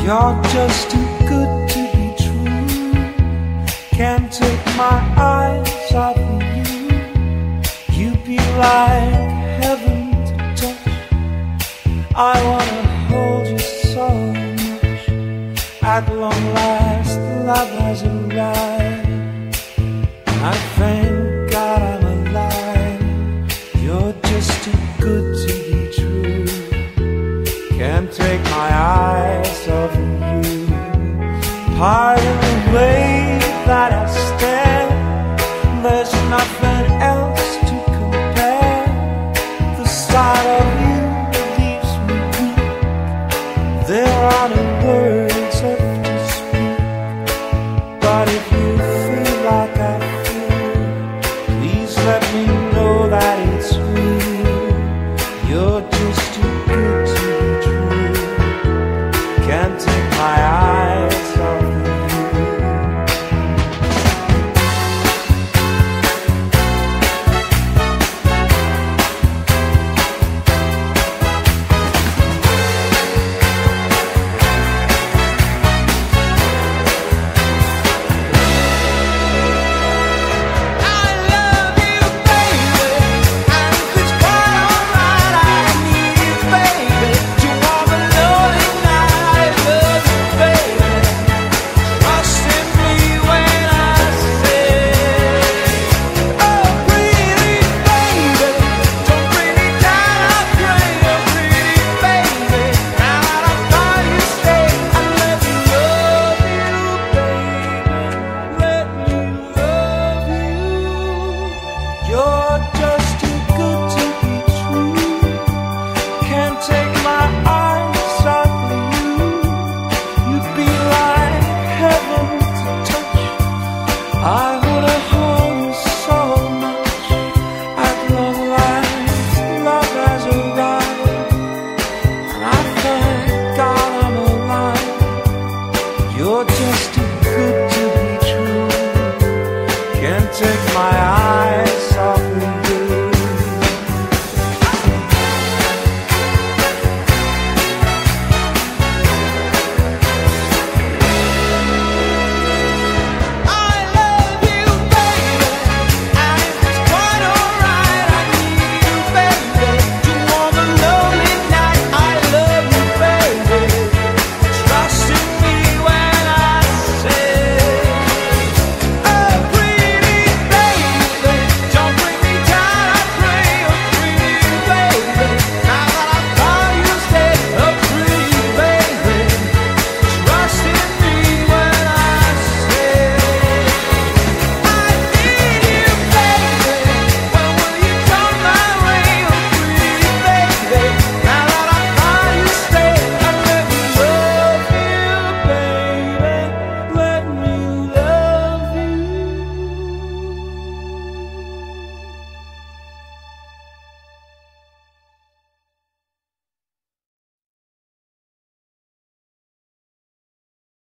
You're just too good to be true. Can't take my eyes off of you. You'd be like heaven to touch. I wanna hold you so much. At long last, love has arrived. I thank God I'm alive. You're just too good to be true. Can't take my eyes off of you. Pardon the way that I stare. There's nothing else to compare. The sight of you leaves me weak. There are no words